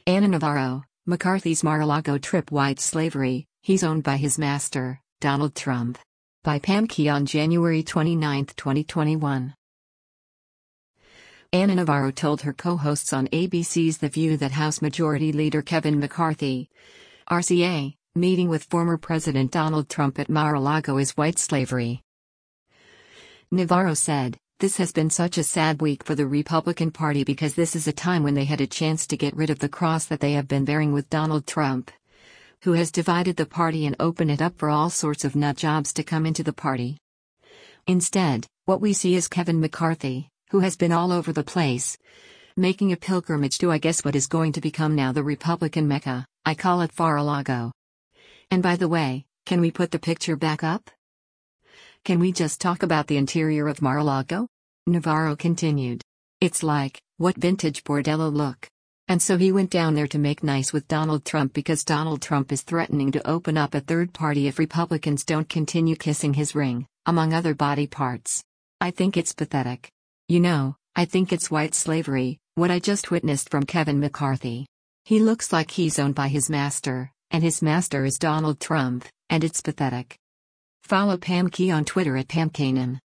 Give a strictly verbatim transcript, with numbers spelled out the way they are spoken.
Ana Navarro, McCarthy's Mar-a-Lago trip white slavery, he's owned by his master, Donald Trump. By Pam Keon, January twenty-ninth, twenty twenty-one. Ana Navarro told her co-hosts on A B C's The View that House Majority Leader Kevin McCarthy, R C A, meeting with former President Donald Trump at Mar-a-Lago is white slavery. Navarro said, "This has been such a sad week for the Republican Party because this is a time when they had a chance to get rid of the cross that they have been bearing with Donald Trump, who has divided the party and opened it up for all sorts of nut jobs to come into the party. Instead, what we see is Kevin McCarthy, who has been all over the place, making a pilgrimage to I guess what is going to become now the Republican Mecca. I call it Mar-a-Lago. And by the way, can we put the picture back up? Can we just talk about the interior of Mar-a-Lago?" Navarro continued. "It's like, what vintage bordello look. And so he went down there to make nice with Donald Trump because Donald Trump is threatening to open up a third party if Republicans don't continue kissing his ring, among other body parts. I think it's pathetic. You know, I think it's white slavery, what I just witnessed from Kevin McCarthy. He looks like he's owned by his master, and his master is Donald Trump, and it's pathetic." Follow Pam Key on Twitter at Pam Kanan.